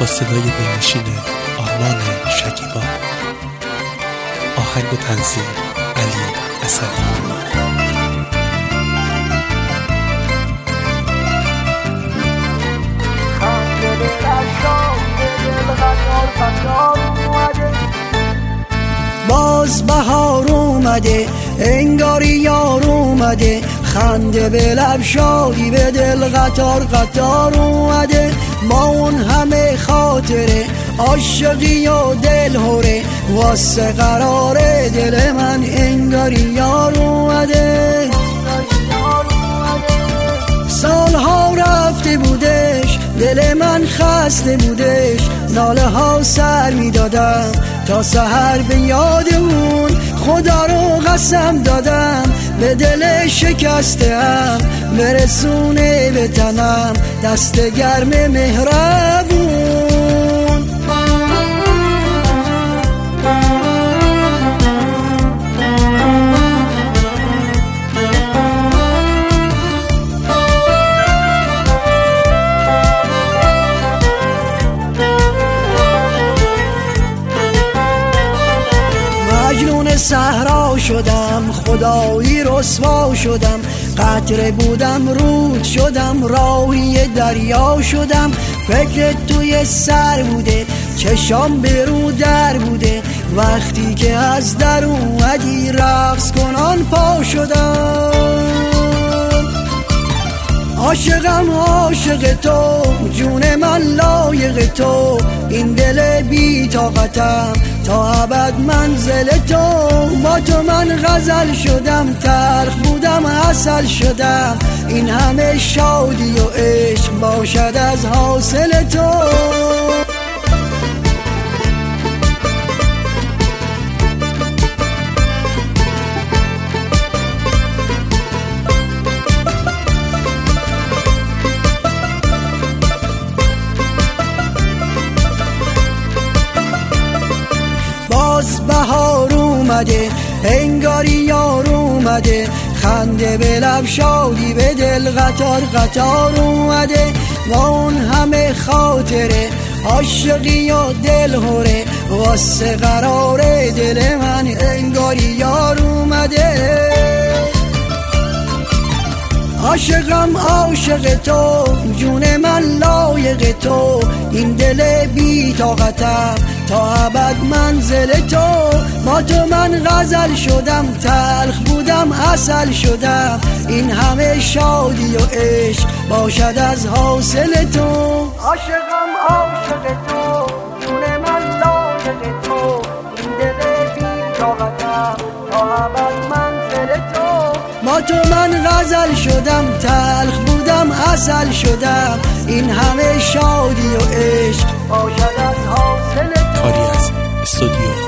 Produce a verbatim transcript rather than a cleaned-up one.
با صدای دلنشین آرمان شکیبا. آهنگ و تنظیم علی اسدی. باز بهار اومده، انگاری یار اومده، خنده به لب، شادی به دل، قطار قطار اومده. ما اون همه خاطره، عاشقی و دل هوره، واسه قرار دل من انگاری یار اومده. سالها رفته بودش، دل من خسته بودش، ناله ها سر میدادم تا سحر به یاد اون. خدا رو قسم دادم به دل شکستم، برسونه به تنم دست گرم مهربون. مجنون صحرا شدم، خدایی رسوا شدم، قطره بودم رود شدم، راهی دریا شدم. فکر توی سر بوده، چشام به رو در بوده، وقتی که از در اومدی رقص کنان پا شدم. عاشقم عاشق تو، جون من لایق تو، این دل بی طاقتم تا ابد منزل تو. با تو من غزل شدم، تلخ بودم عسل شدم، این همه شادی و عشق باشد از حاصل تو. بهار اومده، انگاری یار اومده، خنده به لب، شادی به دل، قطار قطار اومده. ما اون همه خاطره، عاشقی و دل هوره، واسه قرار دل من انگاری یار اومده. عاشقم عاشق تو، جون من لایق تو، این دل بی طاقتم تا ابد منزل تو. با تو من غزل شدم، تلخ بودم عسل شدم، این همه شادی و عشق باشد از حاصل تو. عاشقم عاشق تو، جون من لایق تو، این دل بی طاقتم تا ابد منزل تو. با تو من غزل شدم، تلخ بودم عسل شدم، این همه شادی و عشق باشد از حاصل تو. کاری از استودیو